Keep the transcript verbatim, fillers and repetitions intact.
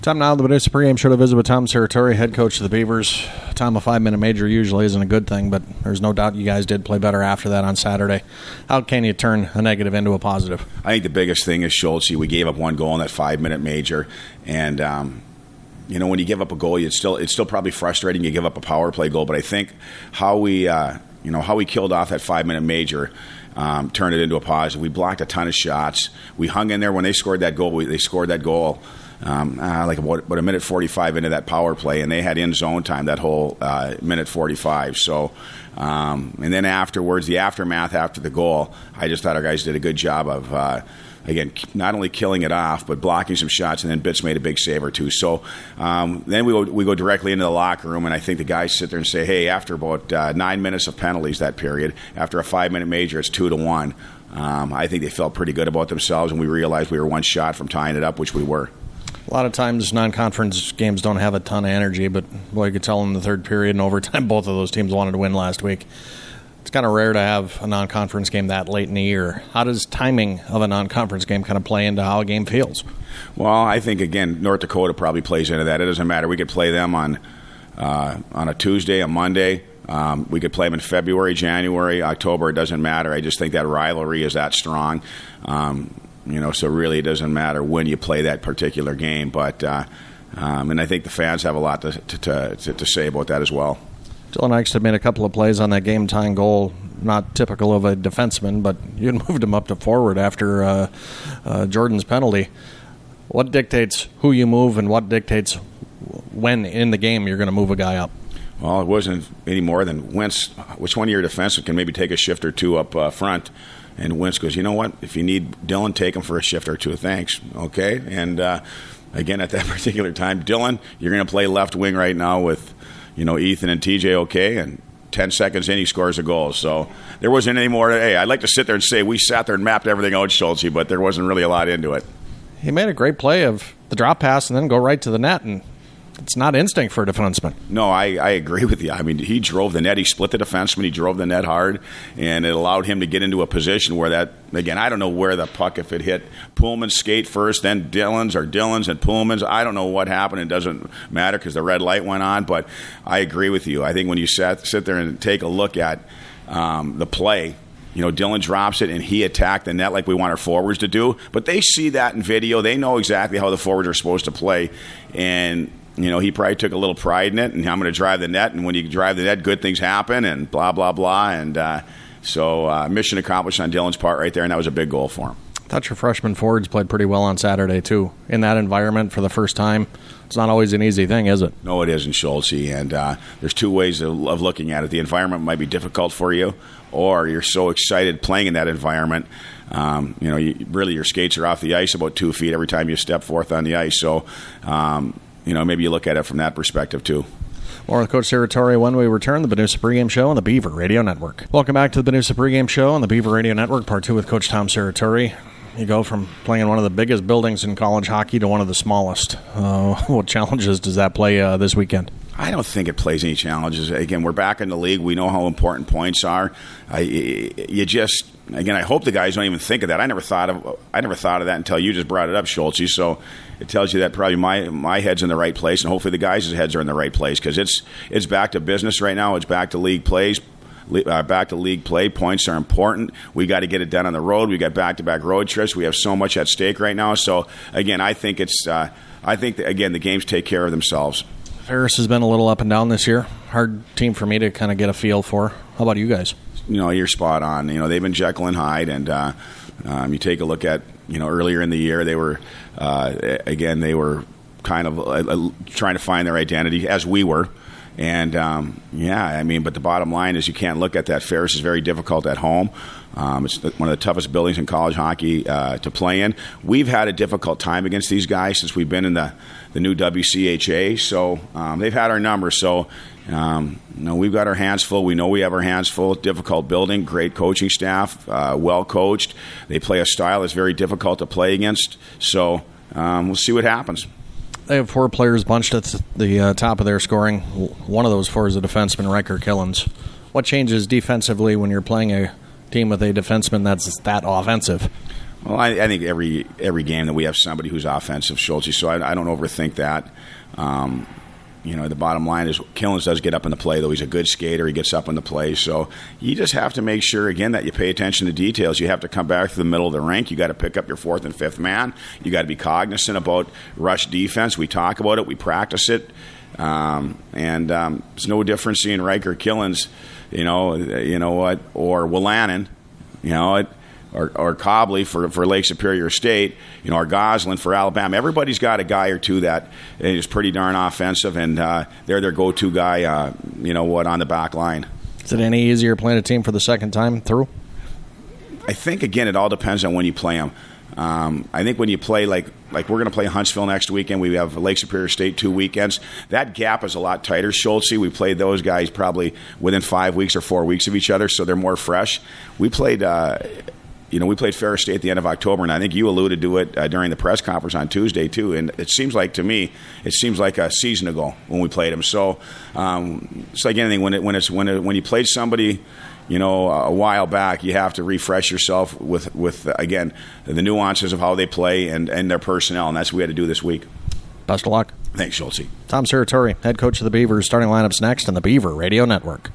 Time now, the Benicia pregame show to visit with Tom Serratore, head coach of the Beavers. Tom, a five-minute major usually isn't a good thing, but there's no doubt you guys did play better after that on Saturday. How can you turn a negative into a positive? I think the biggest thing is Schultz. We gave up one goal in that five-minute major, and um, you know when you give up a goal, it's still it's still probably frustrating. You give up a power play goal, but I think how we uh, you know how we killed off that five-minute major. Um, turned it into a positive. We blocked a ton of shots. We hung in there when they scored that goal. We, they scored that goal. Um, uh, like about, about a minute forty-five into that power play, and they had in zone time that whole uh, minute forty-five. So, um, and then afterwards, the aftermath after the goal, I just thought our guys did a good job of, uh, again, not only killing it off, but blocking some shots, and then Bitts made a big save or two. So um, then we go, we go directly into the locker room, and I think the guys sit there and say, hey, after about uh, nine minutes of penalties that period, after a five-minute major, it's two to one. Um, I think they felt pretty good about themselves, and we realized we were one shot from tying it up, which we were. A lot of times non-conference games don't have a ton of energy, but boy, you could tell in the third period and overtime both of those teams wanted to win last week. It's kind of rare to have a non-conference game that late in the year. How does timing of a non-conference game kind of play into how a game feels? Well, I think, again, North Dakota probably plays into that. It doesn't matter. We could play them on uh, on a Tuesday, a Monday. Um, we could play them in February, January, October. It doesn't matter. I just think that rivalry is that strong. Um You know, so really it doesn't matter when you play that particular game. But uh, um, and I think the fans have a lot to to, to to say about that as well. Dylan Eichstadt made a couple of plays on that game-tying goal, not typical of a defenseman, but you moved him up to forward after uh, uh, Jordan's penalty. What dictates who you move and what dictates when in the game you're going to move a guy up? Well, it wasn't any more than Wentz. Which one of your defensemen can maybe take a shift or two up uh, front? And Wentz goes, you know what? If you need Dylan, take him for a shift or two. Thanks. Okay. And uh, again, at that particular time, Dylan, you're going to play left wing right now with, you know, Ethan and T J. Okay, and ten seconds in, he scores a goal. So there wasn't any more. Hey, I'd like to sit there and say we sat there and mapped everything out, Schultz, but there wasn't really a lot into it. He made a great play of the drop pass and then go right to the net, and it's not instinct for a defenseman. No, I, I agree with you. I mean, he drove the net. He split the defenseman. He drove the net hard, and it allowed him to get into a position where that, again, I don't know where the puck, if it hit Pullman's skate first, then Dylan's, or Dylan's and Pullman's. I don't know what happened. It doesn't matter because the red light went on, but I agree with you. I think when you sat, sit there and take a look at um, the play, you know, Dylan drops it, and he attacked the net like we want our forwards to do. But they see that in video. They know exactly how the forwards are supposed to play, and you know, he probably took a little pride in it, and I'm going to drive the net, and when you drive the net, good things happen, and blah, blah, blah. And uh, so uh, mission accomplished on Dylan's part right there, and that was a big goal for him. I thought your freshman forwards played pretty well on Saturday, too. In that environment for the first time, it's not always an easy thing, is it? No, it isn't, Schultz. And uh, there's two ways of, of looking at it. The environment might be difficult for you, or you're so excited playing in that environment. Um, you know, you, really your skates are off the ice about two feet every time you step forth on the ice. So, um, you know, maybe you look at it from that perspective, too. More with Coach Serratore when we return, the Benicia Pregame Show on the Beaver Radio Network. Welcome back to the Benicia Pregame Show on the Beaver Radio Network, part two with Coach Tom Serratore. You go from playing in one of the biggest buildings in college hockey to one of the smallest. Uh, what challenges does that play uh, this weekend? I don't think it plays any challenges. Again, we're back in the league. We know how important points are. I, you just, again, I hope the guys don't even think of that. I never thought of, I never thought of that until you just brought it up, Schultze. So it tells you that probably my my head's in the right place, and hopefully the guys' heads are in the right place because it's it's back to business right now. It's back to league plays. Uh, back to league play. Points are important. We got to get it done on the road. We got back-to-back road trips. We have so much at stake right now. So again, I think it's. Uh, I think that, again the games take care of themselves. Ferris has been a little up and down this year. Hard team for me to kind of get a feel for. How about you guys? You know, you're spot on. You know, they've been Jekyll and Hyde, and uh, um, you take a look at you know earlier in the year they were uh, again they were kind of uh, trying to find their identity as we were. And, um, yeah, I mean, but the bottom line is you can't look at that. Ferris is very difficult at home. Um, it's the, one of the toughest buildings in college hockey uh, to play in. We've had a difficult time against these guys since we've been in the, the new W C H A. So um, they've had our numbers. So, um, you know, we've got our hands full. We know we have our hands full. Difficult building, great coaching staff, uh, well coached. They play a style that's very difficult to play against. So um, we'll see what happens. They have four players bunched at the uh, top of their scoring. One of those four is a defenseman, Riker Killens. What changes defensively when you're playing a team with a defenseman that's that offensive? Well, I, I think every every game that we have somebody who's offensive, Schultz, so I, I don't overthink that. Um, you know, the bottom line is Killens does get up in the play, though. He's a good skater. He gets up in the play. So you just have to make sure, again, that you pay attention to details. You have to come back to the middle of the rink. You got to pick up your fourth and fifth man. You got to be cognizant about rush defense. We talk about it. We practice it. Um, and um, it's no difference seeing Riker Killens, you know, you know what, or Willanen, you know, it, or, or Cobley for, for Lake Superior State, you know, or Goslin for Alabama. Everybody's got a guy or two that is pretty darn offensive, and uh, they're their go-to guy, uh, you know what, on the back line. Is it any easier playing a team for the second time through? I think, again, it all depends on when you play them. Um, I think when you play, like like we're going to play Huntsville next weekend. We have Lake Superior State two weekends. That gap is a lot tighter, Schultz. We played those guys probably within five weeks or four weeks of each other, so they're more fresh. We played... Uh, You know, we played Ferris State at the end of October, and I think you alluded to it uh, during the press conference on Tuesday, too. And it seems like, to me, it seems like a season ago when we played them. So um, it's like anything. When, it, when, it's, when, it, when you played somebody, you know, a while back, you have to refresh yourself with, with again, the nuances of how they play and, and their personnel, and that's what we had to do this week. Best of luck. Thanks, Schultz. Tom Serratore, head coach of the Beavers. Starting lineups next on the Beaver Radio Network.